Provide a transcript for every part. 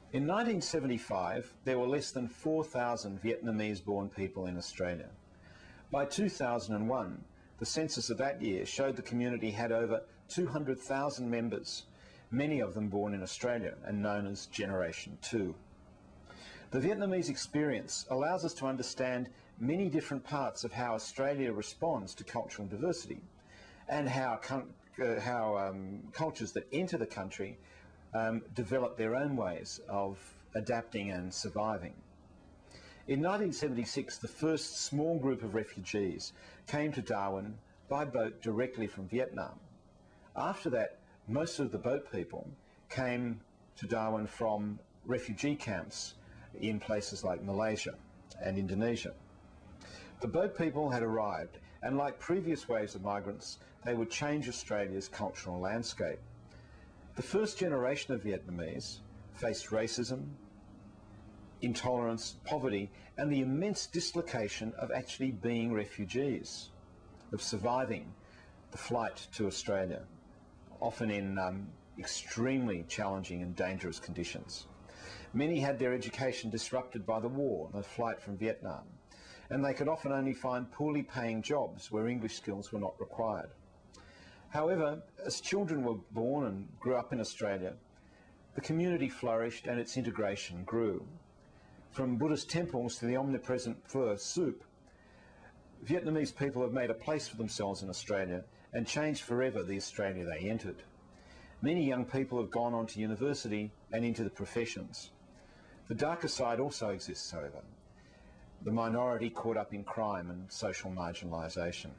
In 1975, there were less than 4,000 Vietnamese-born people in Australia. By 2001, the census of that year showed the community had over 200,000 members, many of them born in Australia and known as Generation 2. The Vietnamese experience allows us to understand many different parts of how Australia responds to cultural diversity and how cultures that enter the country develop their own ways of adapting and surviving. In 1976, the first small group of refugees came to Darwin by boat directly from Vietnam. After that, most of the boat people came to Darwin from refugee camps in places like Malaysia and Indonesia. The boat people had arrived, and like previous waves of migrants, they would change Australia's cultural landscape. The first generation of Vietnamese faced racism, intolerance, poverty, and the immense dislocation of actually being refugees, of surviving the flight to Australia, often in extremely challenging and dangerous conditions. Many had their education disrupted by the war, the flight from Vietnam, and they could often only find poorly paying jobs where English skills were not required. However, as children were born and grew up in Australia, the community flourished and its integration grew. From Buddhist temples to the omnipresent pho soup, Vietnamese people have made a place for themselves in Australia and changed forever the Australia they entered. Many young people have gone on to university and into the professions. The darker side also exists, however, the minority caught up in crime and social marginalisation.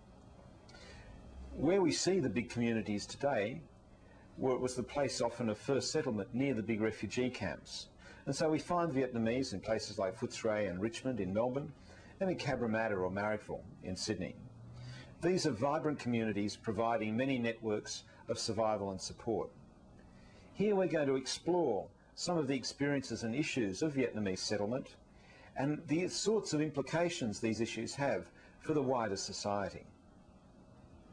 Where we see the big communities today, where it was the place often of first settlement near the big refugee camps. And so we find Vietnamese in places like Footscray and Richmond in Melbourne, and in Cabramatta or Marrickville in Sydney. These are vibrant communities providing many networks of survival and support. Here we're going to explore some of the experiences and issues of Vietnamese settlement and the sorts of implications these issues have for the wider society.